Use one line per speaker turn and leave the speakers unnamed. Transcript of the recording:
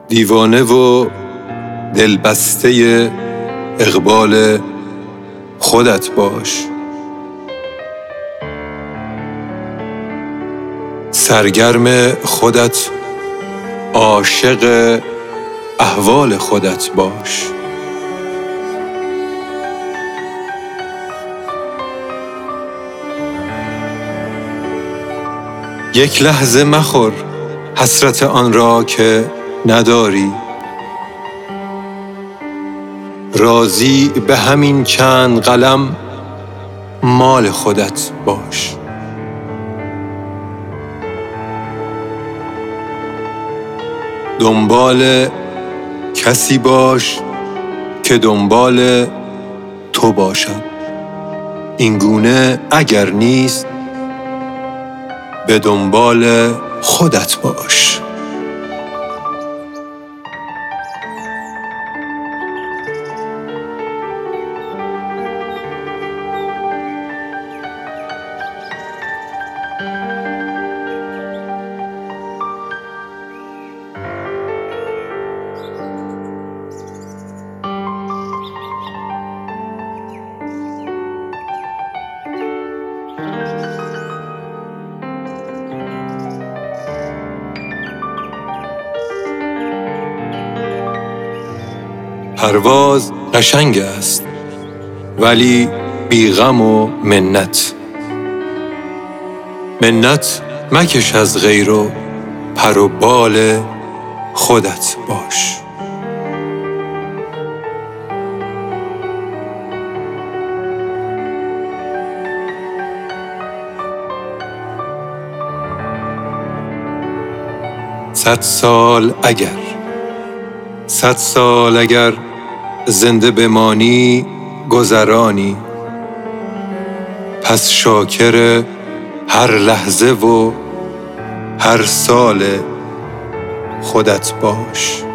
دیوانه و دلبسته اقبال خودت باش. سرگرم خودت، عاشق احوال خودت باش. یک لحظه مخور حسرت آن را که نداری. راضی به همین چند قلم مال خودت باش. دنبال کسی باش که دنبال تو باشد. اینگونه اگر نیست به دنبال خودت باش. پرواز قشنگ است ولی بی غم و منت. منت مکش از غیر و پر و بال خودت باش. صد سال اگر زنده بمانی گذرانی. پس شاکر هر لحظه و هر سال خودت باش.